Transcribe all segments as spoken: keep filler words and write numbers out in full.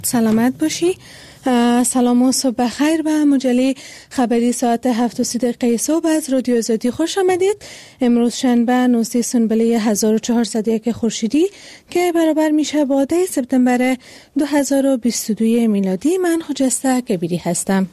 سلامت باشی. سلام و صبح بخیر به مجله خبری ساعت هفت و سی دقیقه صبح از رادیو آزادی خوش آمدید. امروز شنبه نوزده سنبله هزار و چهارصد و یک خورشیدی که برابر میشه با ده سپتامبر دو هزار و بیست و دو میلادی. من خجسته کبیری هستم.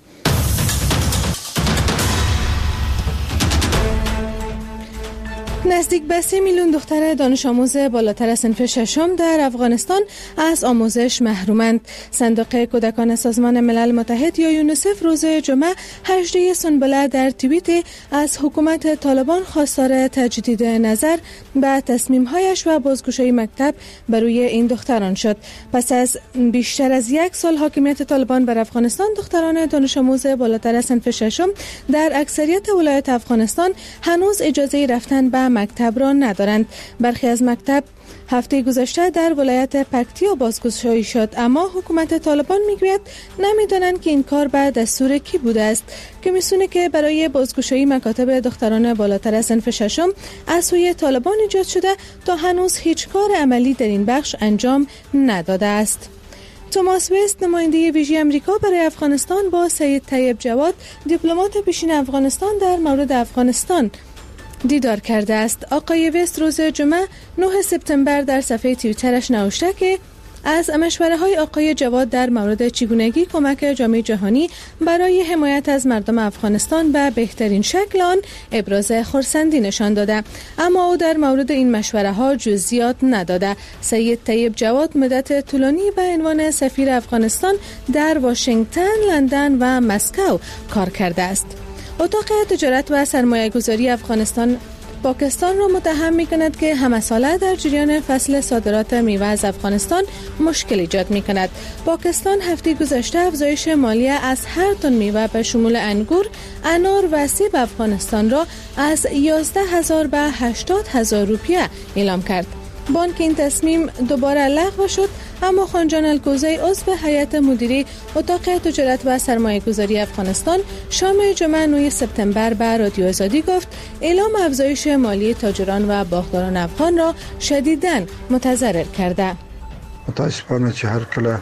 نزدیک به سه میلیون دختر دانش آموز بالاتر از صنف ششم در افغانستان از آموزش محرومند. صندوق کودکان سازمان ملل متحد یا یونیسف روز جمعه هجده سنبله در توییت از حکومت طالبان خواستار تجدید نظر به تصمیم‌هایش و بازگشایی مکتب برای این دختران شد. پس از بیشتر از یک سال حاکمیت طالبان بر افغانستان، دختران دانش آموز بالاتر از صنف ششم در اکثریت ولایات افغانستان هنوز اجازه رفتن به مکتب را ندارند. برخی از مکتب هفته گذشته در ولایت پکتیا بازگشایی شد، اما حکومت طالبان میگوید نمیدانند که این کار به دستور کی بوده است. کمیسیونی که برای بازگشایی مکاتب دختران بالاتر از صنف ششم از سوی طالبان ایجاد شده تا هنوز هیچ کار عملی در این بخش انجام نداده است. توماس وست، نماینده ویژه امریکا برای افغانستان، با سید طیب جواد، دیپلمات پیشین افغانستان، در مورد افغانستان دیدار کرده است. آقای وست روز جمعه نه سپتامبر در صفحه توییترش نوشته که از مشوره های آقای جواد در مورد چگونگی کمک جامعه جهانی برای حمایت از مردم افغانستان به بهترین شکل آن ابراز خرسندی نشان داده، اما او در مورد این مشوره ها جزئیات نداده. سید طیب جواد مدت طولانی به عنوان سفیر افغانستان در واشنگتن، لندن و مسکو کار کرده است. اتاق تجارت و سرمایه گذاری افغانستان پاکستان را متهم می کند که همه ساله در جریان فصل صادرات میوه از افغانستان مشکل ایجاد می کند. پاکستان هفته گذشته افزایش مالیه از هر تن میوه به شمول انگور، انار و سیب افغانستان را از یازده هزار به هشتاد هزار روپیه اعلام کرد. بانک این تصمیم دوباره لغو شد، اما خانجان الکوزی، عضو هیئت مدیره اتاق تجارت و سرمایه گذاری افغانستان، شام جمعه نه سپتامبر به رادیو آزادی گفت اعلام افزایش مالی تاجران و باغداران افغان را شدیداً متضرر کرده. متاسفانه که هر کله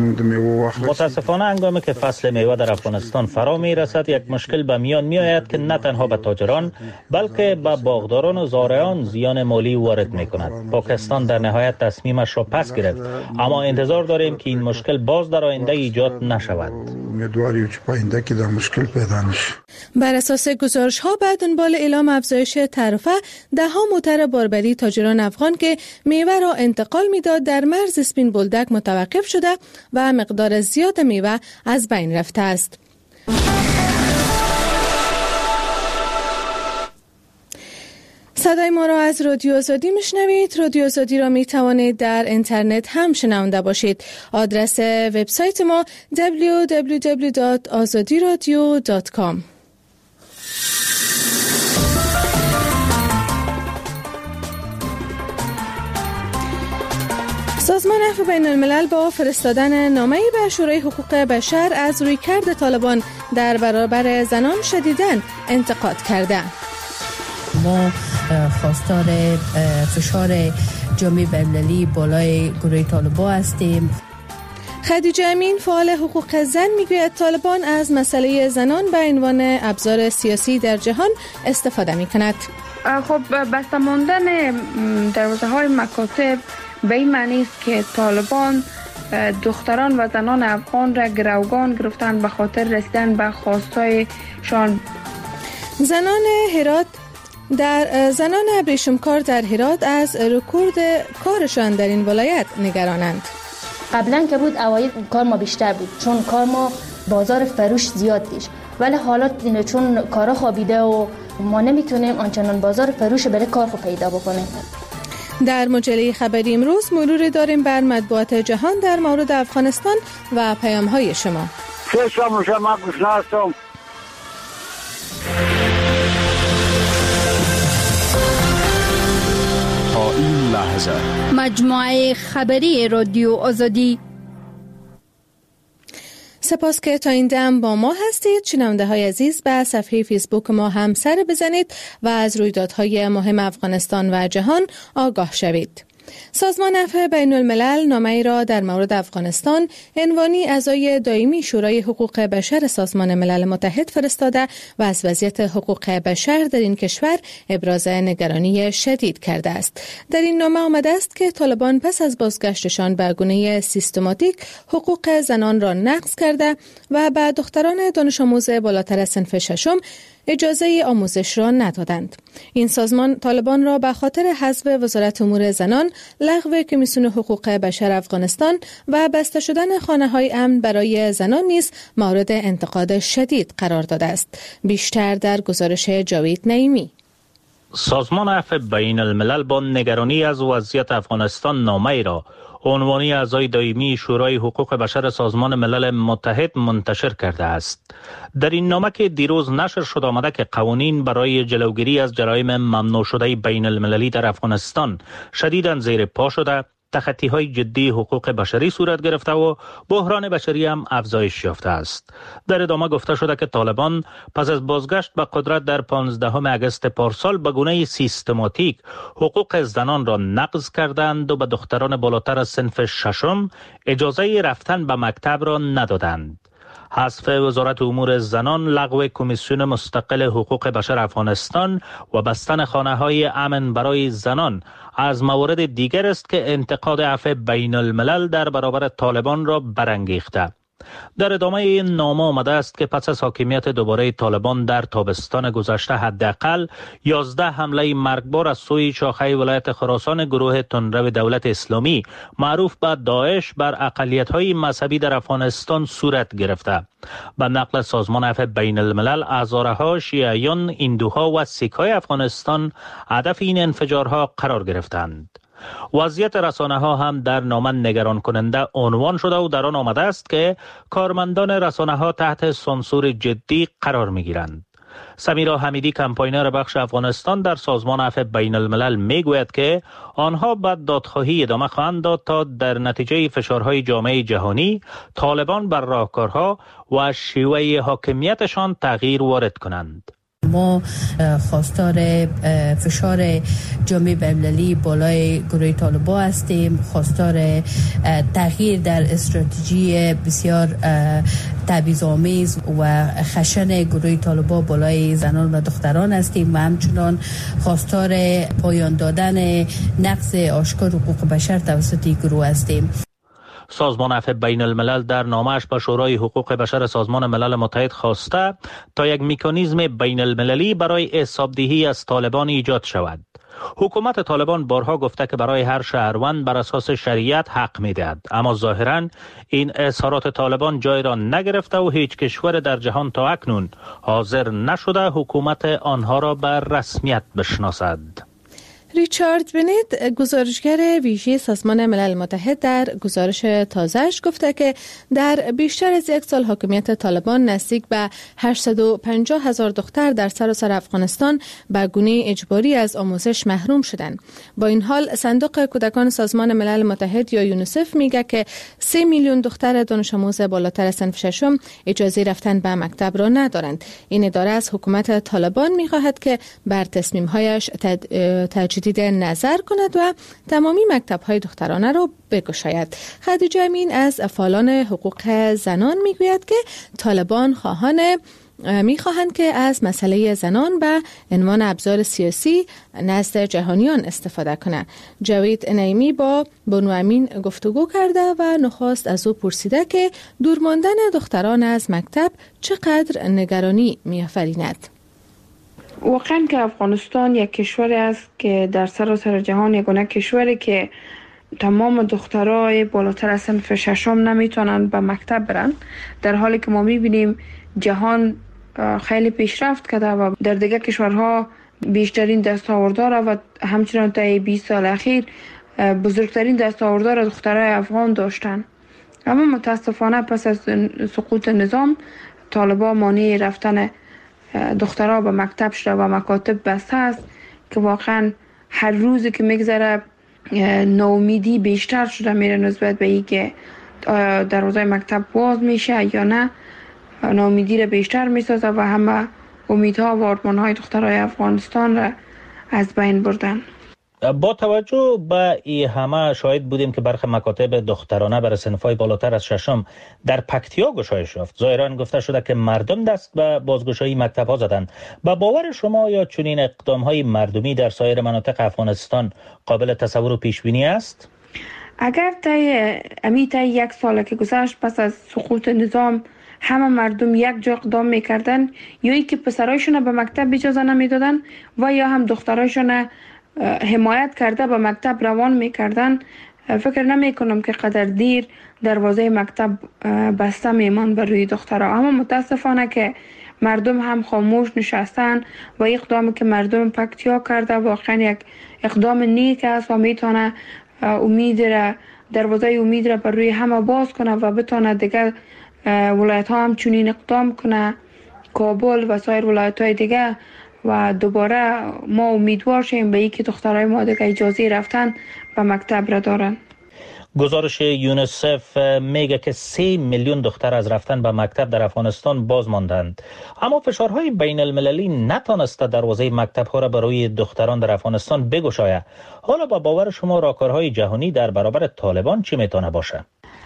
متاسفانه هنگامی که فصل میوه در افغانستان فرا می رسد، یک مشکل به میان می آید که نه تنها به تاجران بلکه به باغداران و زارعان زیان مالی وارد می کند. پاکستان در نهایت تصمیمش را پس گرفت، اما انتظار داریم که این مشکل باز در آینده ایجاد نشود. امیدواریم که آینده که در مشکل پیدا نشه. بر اساس گزارش ها، بعد دنبال اعلام افزایش تعرفه، ده ها موتر باربری تاجران افغان که میوه را انتقال میداد در مرز اسپین بولدک متوقف شده و مقدار زیاد میوه از بین رفته است. صدای ما را از رادیو آزادی میشنوید. رادیو آزادی را می توانید در اینترنت هم شنونده باشید. آدرس وبسایت ما دبلیو دبلیو دبلیو دات آزادی رادیو دات کام. سازمان عفو بین الملل با فرستادن نامه‌ای به شورای حقوق بشر از رویکرد طالبان در برابر زنان شدیداً انتقاد کرده. ما خواستار فشار جامعه بین‌المللی بالای گروه طالبان هستیم. خدیجه امین، فعال حقوق زن، میگوید طالبان از مسئله زنان به عنوان ابزار سیاسی در جهان استفاده می‌کند. خب بسته ماندن دروازه‌های مکاتب به این معنی است که طالبان دختران و زنان افغان را گروگان گرفتن به خاطر رسیدن به خواستایشان. زنان هرات در زنان ابریشمکار در هرات از رکورد کارشان در این ولایت نگرانند. قبلا که بود اوایل کار ما بیشتر بود، چون کار ما بازار فروش زیاد دیش، ولی حالا چون کارا خوابیده و ما نمیتونیم آنچنان بازار فروش برای کار خو پیدا بکنیم. در مجله خبری امروز مرور داریم بر مطبوعات جهان در مورد افغانستان و پیام‌های شما. سلام شما گوشناستم. تا این لحظه مجموعه خبری رادیو آزادی. سپاس که تا این دم با ما هستید. شنونده های عزیز، به صفحه فیسبوک ما هم سر بزنید و از رویدادهای مهم افغانستان و جهان آگاه شوید. سازمان عفو بین الملل نامه‌ای را در مورد افغانستان عنوانی اعضای دائمی شورای حقوق بشر سازمان ملل متحد فرستاده و از وضعیت حقوق بشر در این کشور ابراز نگرانی شدید کرده است. در این نامه آمده است که طالبان پس از بازگشتشان به گونه سیستماتیک حقوق زنان را نقض کرده و به دختران دانش آموز بالاتر از صنف ششم اجازه آموزش را ندادند. این سازمان طالبان را به خاطر حذف وزارت امور زنان، لغو کمیسیون حقوق بشر افغانستان و بسته شدن خانه‌های امن برای زنان نیز مورد انتقاد شدید قرار داده است. بیشتر در گزارش جاوید نعیمی. سازمان عفو بین الملل با نگرانی از وضعیت افغانستان نامه‌ای را عنوانی اعضای دائمی شورای حقوق بشر سازمان ملل متحد منتشر کرده است. در این نامه که دیروز نشر شد آمده که قوانین برای جلوگیری از جرایم ممنوع شده بین المللی در افغانستان شدیداً زیر پا شده، تخطی‌های جدی حقوق بشری صورت گرفته و بحران بشری هم افزایش یافته است. در ادامه گفته شده که طالبان پس از بازگشت به قدرت در پانزدهم اگست پارسال به گونه سیستماتیک حقوق زنان را نقض کردند و به دختران بالاتر از صنف ششم اجازه رفتن به مکتب را ندادند. حذف وزارت امور زنان، لغو کمیسیون مستقل حقوق بشر افغانستان و بستن خانه‌های امن برای زنان از موارد دیگر است که انتقاد عفو بین الملل در برابر طالبان را برانگیخته. در ادامه این نامه آمده است که پس از حاکمیت دوباره طالبان در تابستان گذشته حداقل یازده حمله مرگبار از سوی شاخه ولایت خراسان گروه تندرو دولت اسلامی معروف به داعش بر اقلیت‌های مذهبی در افغانستان صورت گرفته. به نقل سازمان عفو بین الملل، هزارها شیعیان، هندوها و سیک‌های افغانستان هدف این انفجارها قرار گرفتند. وضعیت رسانه ها هم در نامه نگران کننده عنوان شده و در آن آمده است که کارمندان رسانه ها تحت سانسور جدی قرار می گیرند. سمیرا حمیدی، کمپاینر بخش افغانستان در سازمان عفو بین الملل می گوید که آنها به دادخواهی ادامه خواهند داد تا در نتیجه فشارهای جامعه جهانی طالبان بر راهکارها و شیوه حاکمیتشان تغییر وارد کنند. ما خواستار فشار جامعه بین‌المللی بالای گروه طالبان هستیم، خواستار تغییر در استراتژی بسیار تبعیض‌آمیز و خشن گروه طالبان بالای زنان و دختران هستیم و همچنان خواستار پایان دادن نقض آشکار حقوق بشر توسط این گروه هستیم. سازمان عفو بین الملل در نامه‌اش به شورای حقوق بشر سازمان ملل متحد خواسته تا یک مکانیزم بین المللی برای حسابدهی از طالبان ایجاد شود. حکومت طالبان بارها گفته که برای هر شهروند بر اساس شریعت حق می‌دهد، اما ظاهراً این اظهارات طالبان جای را نگرفته و هیچ کشور در جهان تا اکنون حاضر نشده حکومت آنها را به رسمیت بشناسد. ریچارد بنید، گزارشگر ویژه سازمان ملل متحد، در گزارش تازه‌اش گفته که در بیشتر از یک سال حاکمیت طالبان نزدیک به هشتصد و پنجاه هزار دختر در سراسر افغانستان به گونه اجباری از آموزش محروم شدند. با این حال صندوق کودکان سازمان ملل متحد یا یونیسف میگه که سه میلیون دختر دانش آموز بالاتر از صنف ششم اجازه رفتن به مکتب را ندارند. این اداره از حکومت طالبان میخواهد که بر تصمیم‌هایش تجدید نظر کند و تمامی مکتب‌های دخترانه را بگشاید. خدیجه امین از فعالان حقوق زنان میگوید که طالبان خواهان میخواهند که از مسئله زنان به عنوان ابزار سیاسی نزد جهانیان استفاده کنند. جاوید نعیمی با بانو امین گفتگو کرده و نخواست از او پرسیده که دور ماندن دختران از مکتب چقدر نگرانی می‌آفریند. واقعا که افغانستان یک کشوری است که در سراسر جهان یگانه کشوری که تمام دخترای بالاتر از صنف ششم نمیتونن به مکتب برن، در حالی که ما میبینیم جهان خیلی پیشرفت کرده و در دیگر کشورها بیشترین دستاوردها را و همچنان تا بیست سال اخیر بزرگترین دستاوردها را دخترای افغان داشتن. اما متاسفانه پس از سقوط نظام طالبان مانع رفتن دخترها به مکتب شده و مکاتب بسته است که واقعا هر روزی که میگذره ناامیدی بیشتر شده میره نسبت به اینکه دروازه مکتب باز میشه یا نه. ناامیدی را بیشتر میسازه و همه امیدها و آرمانهای دخترهای افغانستان را از بین بردن. با توجه به این همه شاهد بودیم که برخی مکاتب دخترانه برای صنف‌های بالاتر از ششم در پکتیا گشایش یافت. ظاهراً گفته شده که مردم دست به بازگشایی مکتب‌ها زدند. با باور شما یا چنین اقدام‌های مردمی در سایر مناطق افغانستان قابل تصور و پیش بینی است؟ اگر طی امی طی یک سال که گذشت پس از سقوط نظام همه مردم یک جا اقدام میکردن، یا ای که پسرایشون به مکتب اجازه نمیدادن و یا هم دخترایشون حمایت کرده به مکتب روان میکردن، فکر نمی کنم که قدر دیر دروازه مکتب بسته میمان بر روی دخترها. اما متاسفانه که مردم هم خاموش نشستن و اقدامی که مردم پکتیا کرده واقعا یک اقدام نیک است و میتونه امید را دروازه امید را بر روی همه باز کنه و بتونه دیگه ولایت ها هم چنین اقدام کنه، کابل و سایر ولایت های دیگه، و دوباره ما امیدوار شیم به اینکه دخترای ما دیگه اجازه رفتن به مکتب را دارن. گزارش یونیسف میگه که سه میلیون دختر از رفتن به مکتب در افغانستان باز ماندند. اما فشارهای بین المللی نتانسته دروازه مکتب ها را برای دختران در افغانستان بگشاید. حالا با باور شما راهکارهای جهانی در برابر طالبان چی میتونه باشه؟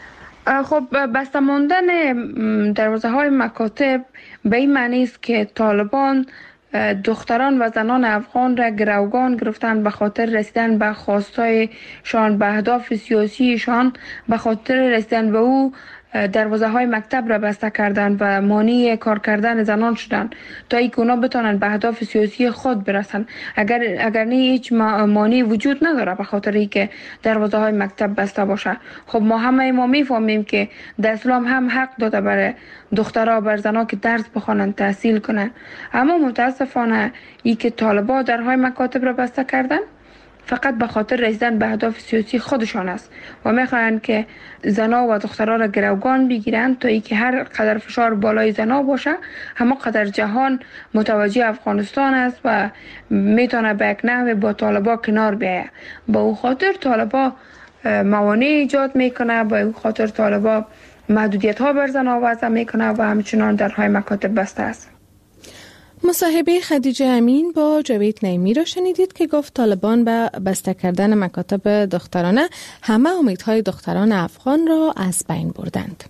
خب بسته ماندن دروازه های مکاتب به این معنی است که طالبان دختران و زنان افغان را گروگان گرفتن به خاطر رسیدن به خواستایشان، به اهداف سیاسیشان، به خاطر رسیدن به او دروازه های مکتب را بسته کردن و مانع کار کردن زنان شدن تا اینکه اونا بتونن به اهداف سیاسی خود برسن. اگر اگر نه هیچ مانع وجود نداره به خاطر اینکه دروازه های مکتب بسته باشه. خب ما همه ما میفهمیم که در اسلام هم حق داده برای دخترها بر زنها که درس بخوانند، تحصیل کنند. اما متاسفانه این که طالبان درهای مکاتب را بسته کردن فقط به خاطر رسیدن به اهداف سیاسی خودشان است و میخواهند که زنا و دخترها را گروگان بگیرند تا اینکه هر قدر فشار بالای زنا باشه همه قدر جهان متوجه افغانستان است و میتونه به یک نحو با طالبا کنار بیاید. با او خاطر طالبا موانع ایجاد میکنه، با او خاطر طالبا محدودیت ها بر زنا وضع میکنه و همچنان درهای مکاتب بسته است. مصاحبه خدیجه امین با جاوید نعیمی را شنیدید که گفت طالبان به بسته کردن مکاتب دخترانه همه امیدهای دختران افغان را از بین بردند.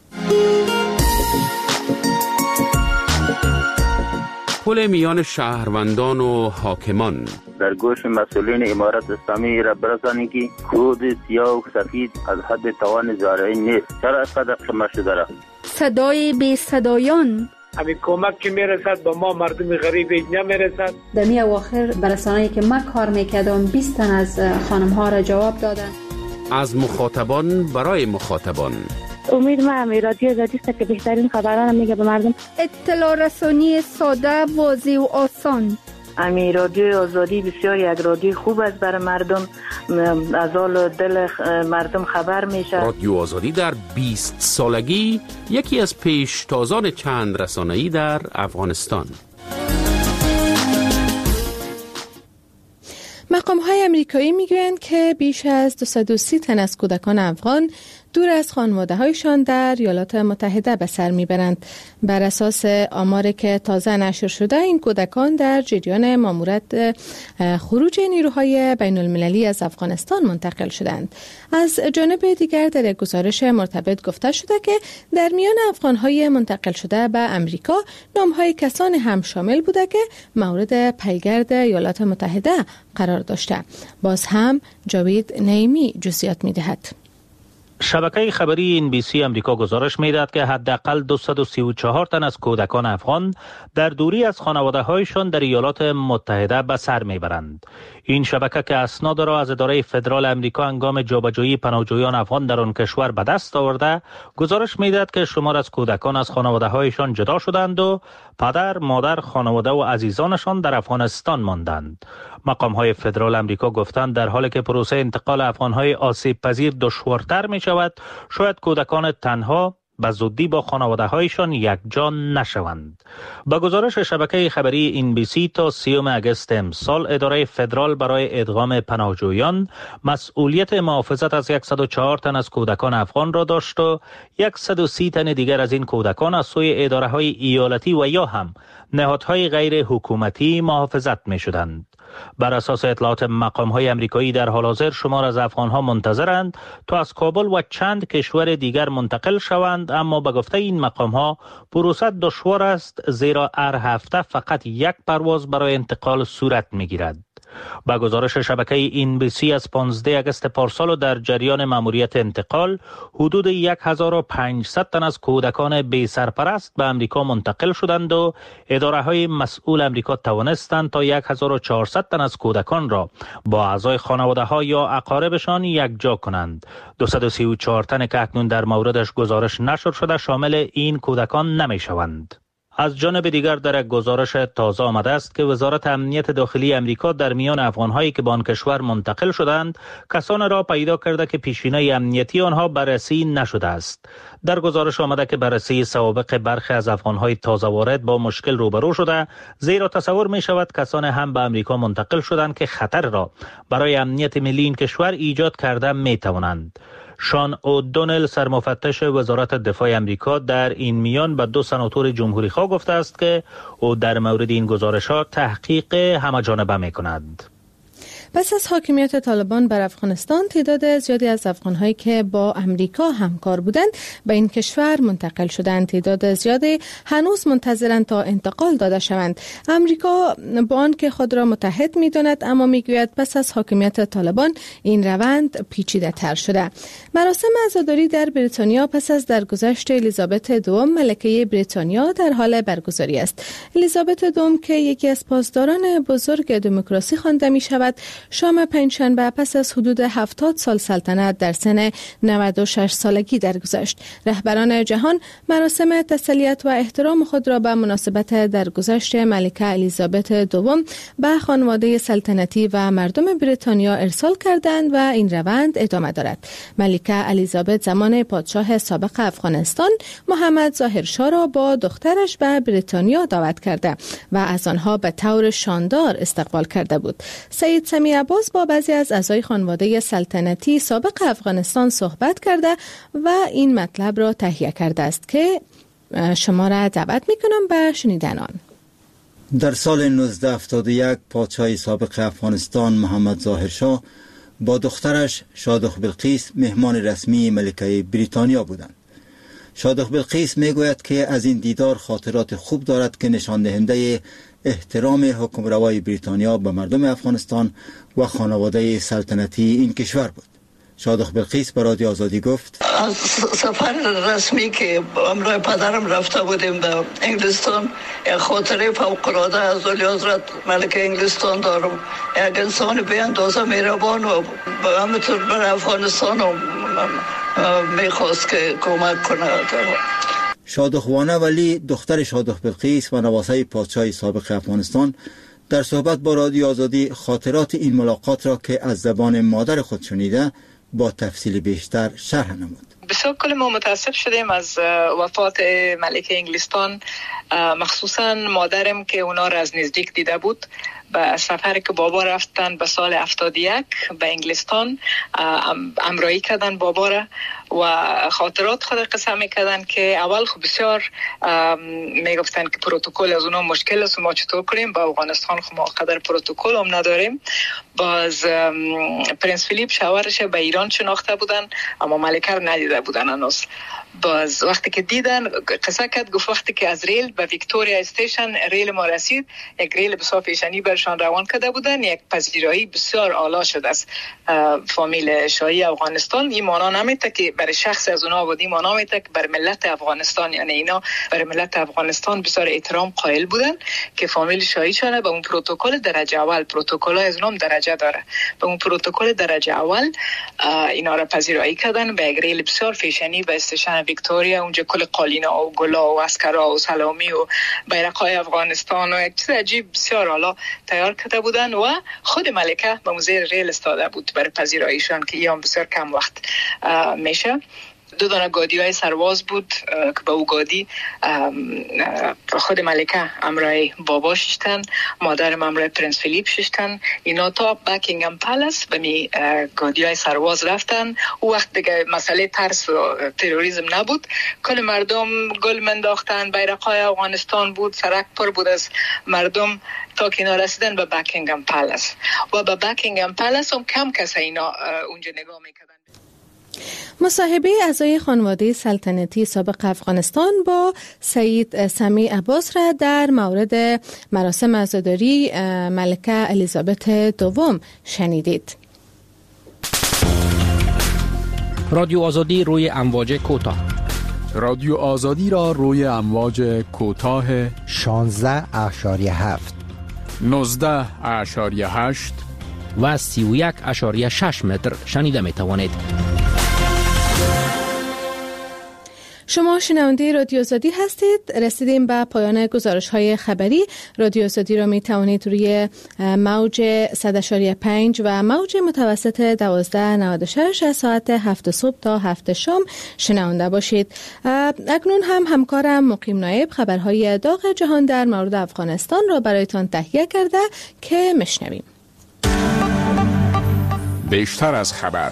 پل میان شهروندان و حاکمان در گوش مسئولین امارت اسلامی را برسانید که کود سیاه و سفید از حد توان زارعی نیست. چرا از قدر قمه شده را؟ صدای بی صدایان همین کمک که میرسد به ما مردم غریب نمیرسد. در می اواخر برسانه‌ای که ما کار میکردم بیست تن از خانم ها را جواب دادن. از مخاطبان برای مخاطبان. امید ما همی رادیو آزادی است که بهترین خبران میگه به مردم. اطلاع رسانی ساده، واضح و آسان. امی رادیو آزادی بسیار یک رادیو خوب است برای مردم، از حال دل مردم خبر میشه. رادیو آزادی در بیست سالگی یکی از پیشتازان چند رسانه‌ای در افغانستان. مقام‌های آمریکایی میگویند که بیش از دویست و سی تن از کودکان افغان دور از خانواده‌هایشان در ایالات متحده به سر میبرند. بر اساس آماری که تازه نشر شده، این کودکان در جریان ماموریت خروج نیروهای بین المللی از افغانستان منتقل شدند. از جانب دیگر در یک گزارش مرتبط گفته شده که در میان افغان‌های منتقل شده به امریکا نام‌های کسانی هم شامل بوده که مورد پیگرد ایالات متحده قرار داشته. باز هم جاوید نعیمی جزئیات می‌دهد. شبکه خبری این بی سی امریکا گزارش می‌دهد که حداقل دویست و سی و چهار تن از کودکان افغان در دوری از خانواده‌هایشان در ایالات متحده به سر میبرند. این شبکه که اسناد را از اداره فدرال امریکا هنگام جابجایی پناهجویان افغان در آن کشور به دست آورده، گزارش می‌دهد که شمار از کودکان از خانواده‌هایشان جدا شدند و پدر، مادر، خانواده و عزیزانشان در افغانستان ماندند. مقام‌های فدرال امریکا گفتند در حالی که پروسه انتقال افغان‌های آسیب پذیر دشوارتر می‌شود، شاید کودکان تنها به زودی با خانواده‌هایشان یکجا نشوند. با گزارش شبکه خبری این بی سی تا سیوم اگست امسال، اداره فدرال برای ادغام پناهجویان مسئولیت محافظت از صد و چهار تن از کودکان افغان را داشت و صد و سی تن دیگر از این کودکان از سوی اداره‌های ایالتی و یا هم نهادهای غیر حکومتی محافظت می‌شدند. بر اساس اطلاعات مقام‌های آمریکایی در حال حاضر شمار از افغان‌ها منتظرند تا از کابل و چند کشور دیگر منتقل شوند، اما به گفته این مقام‌ها پروسه دشوار است، زیرا هر هفته فقط یک پرواز برای انتقال صورت می‌گیرد. با گزارش شبکه این بی سی از پانزده آگوست پارسال و در جریان ماموریت انتقال، حدود هزار و پانصد تن از کودکان بی سرپرست به امریکا منتقل شدند و اداره‌های مسئول امریکا توانستند تا هزار و چهارصد تن از کودکان را با اعضای خانواده‌ها یا اقاربشان یکجا کنند. دویست و سی و چهار تن که اکنون در موردش گزارش نشر شده شامل این کودکان نمی‌شوند. از جانب دیگر در یک گزارش تازه آمده است که وزارت امنیت داخلی امریکا در میان افغان‌هایی که به آن کشور منتقل شدند کسان را پیدا کرده که پیشینه امنیتی آنها بررسی نشده است. در گزارش آمده که بررسی سوابق برخی از افغان‌های تازه وارد با مشکل روبرو شده، زیرا تصور می شود کسان هم به امریکا منتقل شدند که خطر را برای امنیت ملی این کشور ایجاد کرده می توانند. شان اودونل سرمفتش وزارت دفاع امریکا در این میان به دو سناتور جمهوری خواه گفته است که او در مورد این گزارش‌ها تحقیق همه‌جانبه می‌کند. پس از حاکمیت طالبان بر افغانستان، تعداد زیادی از افغان‌هایی که با امریکا همکار بودند به این کشور منتقل شدند. تعداد زیادی هنوز منتظرند تا انتقال داده شوند. امریکا با آنکه خود را متحد می‌داند، اما می‌گوید پس از حاکمیت طالبان این روند پیچیده‌تر شده. مراسم عزاداری در بریتانیا پس از درگذشت الیزابت دوم ملکه بریتانیا در حال برگزاری است. الیزابت دوم که یکی از پاسداران بزرگ دموکراسی خوانده می‌شود، شام پنجشنبه پس از حدود هفتاد سال سلطنت در سن نود و شش سالگی درگذشت. رهبران جهان مراسم تسلیت و احترام خود را به مناسبت درگذشت ملکه الیزابت دوم به خانواده سلطنتی و مردم بریتانیا ارسال کردند و این روند ادامه دارد. ملکه الیزابت زمان پادشاه سابق افغانستان محمد ظاهرشاه را با دخترش به بریتانیا دعوت کرده و از آنها به طور شاندار استقبال کرده بود. سید سمی عباس با بعضی از اعضای خانواده سلطنتی سابق افغانستان صحبت کرده و این مطلب را تهیه کرده است که شما را دعوت میکنم به شنیدن آن. در سال نوزده هفتاد و یک پادشاه سابق افغانستان محمد ظاهرشاه با دخترش شادخ بلقیس مهمان رسمی ملکه بریتانیا بودند. شادخ بلقیس میگوید که از این دیدار خاطرات خوب دارد که نشان دهنده احترام حکمروای بریتانیا به مردم افغانستان و خانواده سلطنتی این کشور بود. شادخ بلقیس به رادیو آزادی گفت: از سفر رسمی که همراه پدرم رفته بودیم به انگلستان، یک خاطره فوق‌العاده از ولی حضرت ملکه انگلستان دارم. یک انسان بی اندازه مهربان و همینطور بر افغانستان میخواست که کمک کنه. شادخ وانه ولی دختر شادخ بلقیس و نواسه پادشاه سابق افغانستان در صحبت با رادیو آزادی خاطرات این ملاقات را که از زبان مادر خود شنیده با تفصیل بیشتر شرح نمود. بسیار کل ما متاسف شدیم از وفات ملکه انگلستان، مخصوصا مادرم که اونا را از نزدیک دیده بود. به سفر که بابا رفتن به سال هفتاد و یک به انگلستان همراهی کردن بابا را و خاطرات خود قصه میکردن که اول خب بسیار میگفتن که پروتکل از اونا مشکل است و ما چطور کنیم. با افغانستان خب ما قدر پروتکل هم نداریم. باز پرنس فیلیپ شوهرش به ایران شناخته بودن اما ملکه رو ندیده بودن هنوز. باز وقتی که دیدن قصه کرد، گفت وقتی که از ریل به ویکتوریا استیشن ریل ما رسید، یک ریل بسیار پیشنی برشان روان کرده بودن. یک پذیرایی بسیار اعلی شده از فامیل شاهی افغانستان. این معنا نمیده که برای شخص از اونها بود، این معنا میده که برای ملت افغانستان، یعنی اینا برای ملت افغانستان بسیار احترام قائل بودن که فامیل شاهی شونه به اون پروتکل درجه اول، پروتکل از اونم درجه داره، به اون پروتکل درجه اول اینا را پذیرایی کردن. به یک ریل بسیار پیشنی به استیشن ویکتوریا، اونجا کل قالینا و گلا و اسکرا و سلامی و بیرق‌های افغانستان و یک چیز عجیب بسیار حالا تیار کرده بودن و خود ملکه به موزه ریل استاده بود برای پذیراییشان که ایام بسیار کم وقت میشه. دو دانه گادی های سرواز بود که به او گادی خود ملکه امرای بابا ششتن، مادرم امرای پرنس فیلیپ ششتن. اینا تا بکینگم پالاس به می گادی های سرواز رفتن. او وقت دیگه مسئله ترس و تروریسم نبود، کل مردم گل منداختن، بیرقای افغانستان بود، سرک پر بود از مردم تا که اینا رسیدن به بکینگم پالاس. و به بکینگم پالاس هم کم کسی اینا اونجا نگاه میکردن. مصاحبه اعضای خانواده سلطنتی سابق افغانستان با سید سمیع عباس را در مورد مراسم عزاداری ملکه الیزابت دوم شنیدید. رادیو آزادی روی امواج کوتاه. رادیو آزادی را روی امواج کوتاه شانزده اشاریه هفت، نوزده اشاریه هشت و سی و یک اشاریه شش متر شنیده می توانید. شما شنونده رادیو آزادی هستید. رسیدیم به پایان گزارش های خبری. رادیو آزادی را می توانید روی موج صد و پنج و موج متوسط دوازده نود و شش از ساعت هفت صبح تا هفت شام شنونده باشید. اکنون هم همکارم مقیم نایب خبرهای داغ جهان در مورد افغانستان را برایتان تهیه کرده که مشنویم. بیشتر از خبر.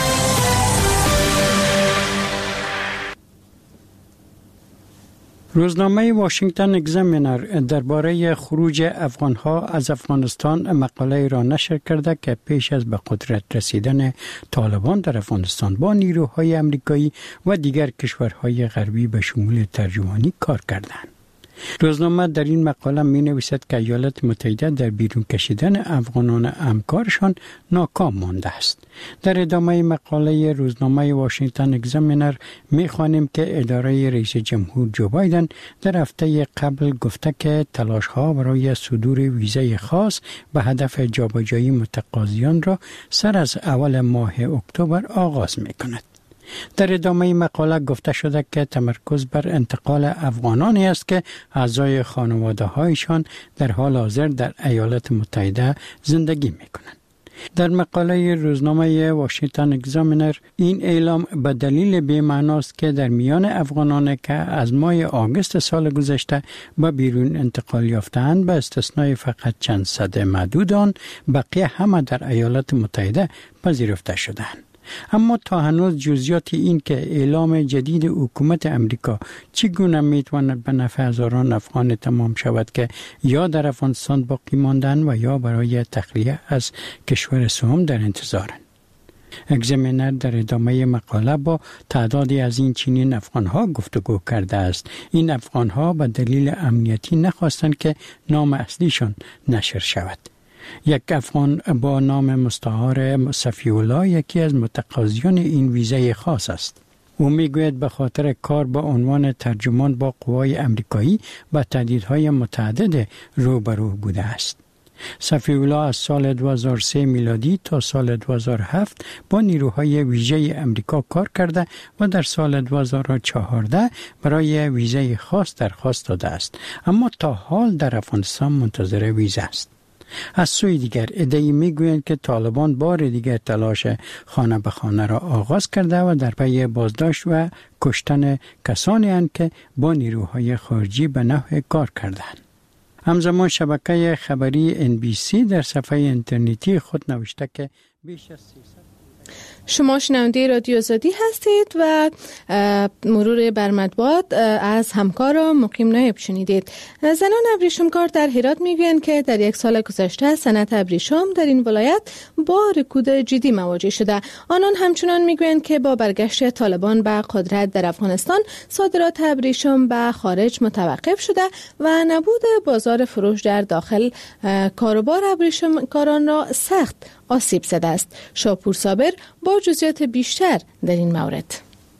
روزنامه واشنگتن اگزامینر درباره خروج افغانها از افغانستان مقاله را نشر کرده که پیش از به قدرت رسیدن طالبان در افغانستان با نیروهای امریکایی و دیگر کشورهای غربی به شمول ترجمانی کار کردند. روزنامه در این مقاله می نویسد که ایالات متحده در بیرون کشیدن افغانان همکارشان ناکام مانده است. در ادامه مقاله روزنامه واشنگتن اگزامینر می خوانیم که اداره رئیس جمهور جو بایدن در هفته قبل گفته که تلاش ها برای صدور ویزای خاص به هدف جابجایی متقاضیان را سر از اول ماه اکتبر آغاز می کند. در ادامه مقاله گفته شده که تمرکز بر انتقال افغانانی است که اعضای خانواده هایشان در حال حاضر در ایالات متحده زندگی می کنند. در مقاله روزنامه واشنگتن اگزامینر این اعلام به دلیل بی‌معناست که در میان افغانانی که از ماه آگوست سال گذشته به بیرون انتقال یافتند به استثنای فقط چند صد معدود آن بقیه همه در ایالات متحده پذیرفته شدند. اما تا هنوز جزئیات این که اعلام جدید حکومت امریکا چگونه میتواند به نفع هزاران افغان تمام شود که یا در افغانستان باقی ماندن و یا برای تخلیه از کشور سوم در انتظارند. اگزامینر در ادامه مقاله با تعدادی از این چنین افغانها گفتگو کرده است. این افغانها به دلیل امنیتی نخواستند که نام اصلیشان نشر شود. یک افغان با نام مستعار صفی الله یکی از متقاضیان این ویزای خاص است. او میگوید به خاطر کار با عنوان ترجمان با قوای امریکایی با تهدیدهای متعدد روبرو بوده است. صفی الله از سال دو هزار و سه میلادی تا سال دو هزار و هفت با نیروهای ویژه امریکا کار کرده و در سال دو هزار و چهارده برای ویزای خاص درخواست داده است، اما تا حال در افغانستان منتظر ویزا است. از سوی دیگر عده‌ای میگویند که طالبان بار دیگر تلاش خانه به خانه را آغاز کرده و در پی بازداشت و کشتن کسانی اند که با نیروهای خارجی به نحو کار کردند. همزمان شبکه خبری ان بی سی در صفحه اینترنتی خود نوشته که بیش از سیصد شما شنونده رادیو آزادی هستید و مرور بر مطبوعات از همکار مقیم نایب شنیدید. زنان ابریشمکار در هرات میگویند که در یک سال گذشته صنعت ابریشم در این ولایت با رکود جدی مواجه شده. آنان همچنان میگویند که با برگشت طالبان به قدرت در افغانستان صادرات ابریشم به خارج متوقف شده و نبود بازار فروش در داخل کاروبار ابریشمکاران را سخت آسیب زده است. شاپور صابر با جزئیات بیشتر در این مورد.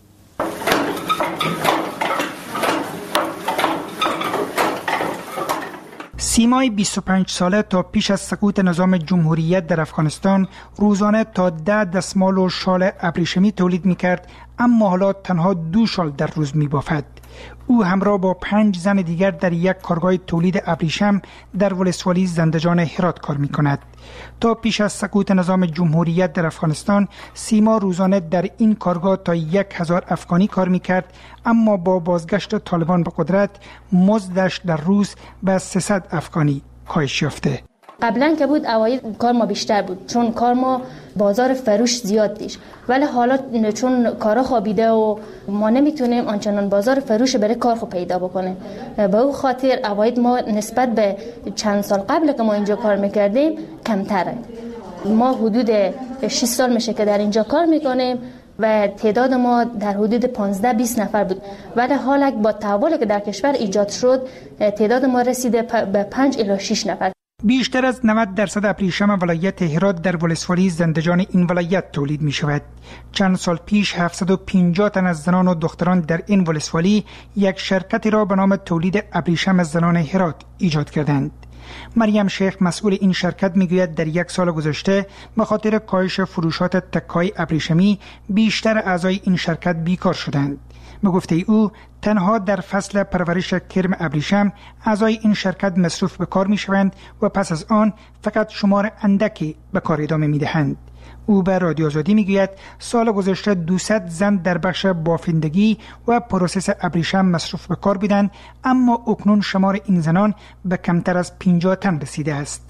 سیمای بیست و پنج ساله تا پیش از سقوط نظام جمهوریت در افغانستان روزانه تا ده دستمال و شال ابریشمی تولید میکرد اما حالا تنها دو شال در روز می بافد. او همراه با پنج زن دیگر در یک کارگاه تولید ابریشم در ولسوالی زندجان هرات کار می کند. تا پیش از سقوط نظام جمهوریت در افغانستان، سیما روزانه در این کارگاه تا یک هزار افغانی کار می کرد، اما با بازگشت طالبان به قدرت مزدش در روز به سیصد افغانی کاهش یافته. قبلا که بود اواید کار ما بیشتر بود چون کار ما بازار فروش زیاد دیش، ولی حالا چون کارا خوابیده و ما نمیتونیم آنچنان بازار فروش برای کار خو پیدا بکنیم، به او خاطر اواید ما نسبت به چند سال قبل که ما اینجا کار میکردیم کمتره. ما حدود شش سال میشه که در اینجا کار میکنیم و تعداد ما در حدود پانزده بیست نفر بود، ولی حالا با تحولی که در کشور ایجاد شد تعداد ما رسیده به پنج الی شش نفر. بیشتر از نود درصد ابریشم ولایت هرات در ولسوالی زندجان این ولایت تولید می شود. چند سال پیش هفتصد و پنجاه تن از زنان و دختران در این ولسوالی یک شرکتی را به نام تولید ابریشم زنان هرات ایجاد کردند. مریم شیخ مسئول این شرکت میگوید در یک سال گذشته به خاطر کاهش فروشات تکه‌های ابریشمی بیشتر اعضای این شرکت بیکار شدند. به گفته او تنها در فصل پرورش کرم ابریشم اعضای این شرکت مصروف به کار می شوند و پس از آن فقط شمار اندکی به کار ادامه می دهند. او به رادیو آزادی می گوید سال گذشته دویست زن در بخش بافندگی و پروسس ابریشم مصروف به کار بودند، اما اکنون شمار این زنان به کمتر از پنجاه تن رسیده است.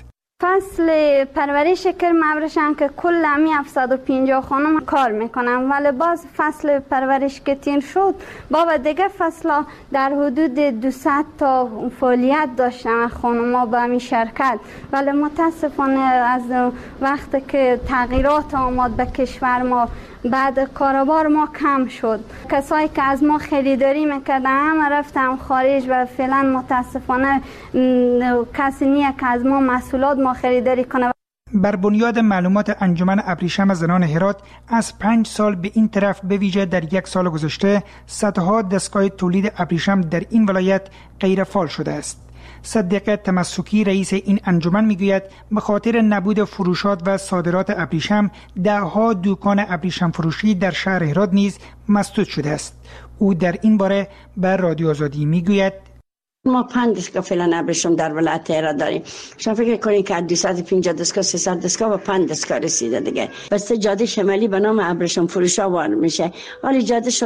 فصل پرورش کرم ابریشم که کل همی هفتصد و پنجاه خانم کار میکنم، ولی باز فصل پرورش که تیر شد بابا دیگه فصل در حدود دویست تا فعالیت داشتن خانم با همی شرکت، ولی متاسفانه از وقت که تغییرات آمد به کشور ما بعد کاروبار ما کم شد. کسایی که از ما خریداری میکردن همه رفتم خارج و فعلا متاسفانه کسی نیه که از ما محصولات ما خریداری کنه. بر بنیاد معلومات انجمن ابریشم زنان هرات از پنج سال به این طرف به ویژه در یک سال گذشته صدها دستگاه تولید ابریشم در این ولایت غیر فعال شده است. صدیق تمسکی رئیس این انجمن میگوید به خاطر نبود فروشات و صادرات ابریشم دهها دکان ابریشم فروشی در شهر هرات نیز مسدود شده است. او در این باره به رادیو آزادی میگوید ما پنج دستگاه فعلا ابریشم در ولایت هرات داریم. شما فکر کنید که دویست و پنجاه دستگاه سیصد دستگاه و پنج دستگاه رسیده دیگه. بس جاده شمالی به نام ابریشم فروشا وارد میشه. حالی جاده